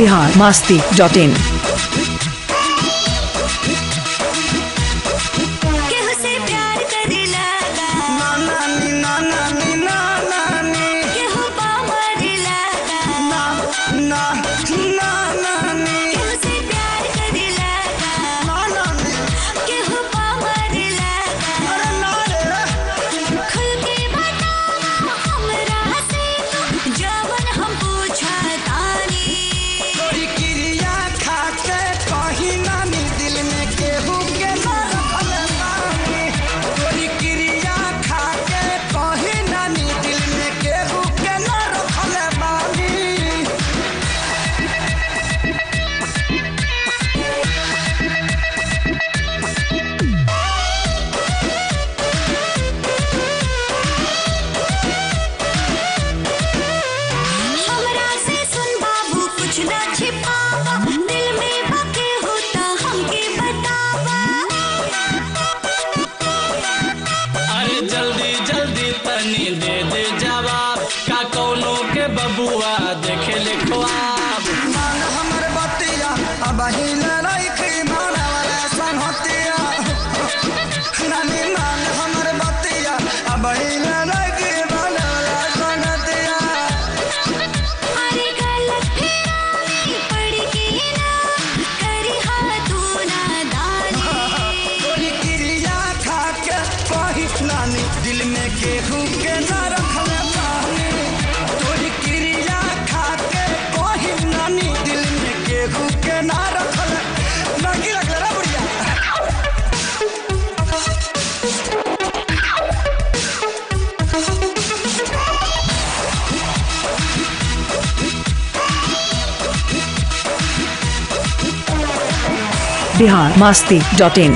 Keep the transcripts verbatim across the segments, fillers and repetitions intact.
Bihar Masti dot इन। दे दे जवाब का कौनो के बबुआ देखे ले ख्वाब मान हमर बतिया अब हिले रही माना वाला सन होतिया नानी मान हमर बतिया अब हिले रही माना वाला सन होतिया। अरे गलत फिरानी पड़ के ना करी हा तू नादानी तोरी क्रिया खा के कही नानी दिल में केहू के ना रखले पानी। तोरी क्रिया खा के कही नानी दिल में केहू के ना रखले लगी रखले रे बुढ़िया। Bihar Masti dot in.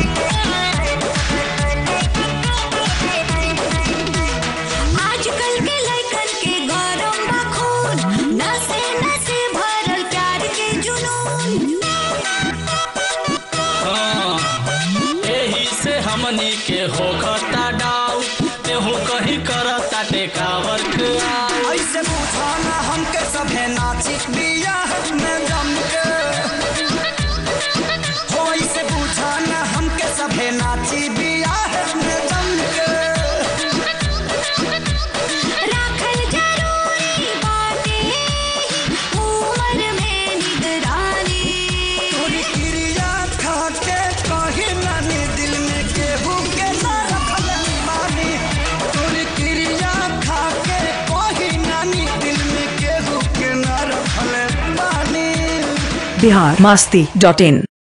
हमनी के हो खता डाउ तेहू कहीं करता टेकावर ऐसे पूछा ना हमके सभे नाची बियाह में जम के हो ऐसे पूछा ना हमके सभे नाची बियाह में जम के राखल जरूरी बाटे उम्र में निगरानी। तोरी क्रिया खा के कही नानी दिल में केहू के ना रखले मानी। तोरी क्रिया खा के कही नानी दिल में केहू के ना रखले मानी। बिहार मस्ती डॉट इन।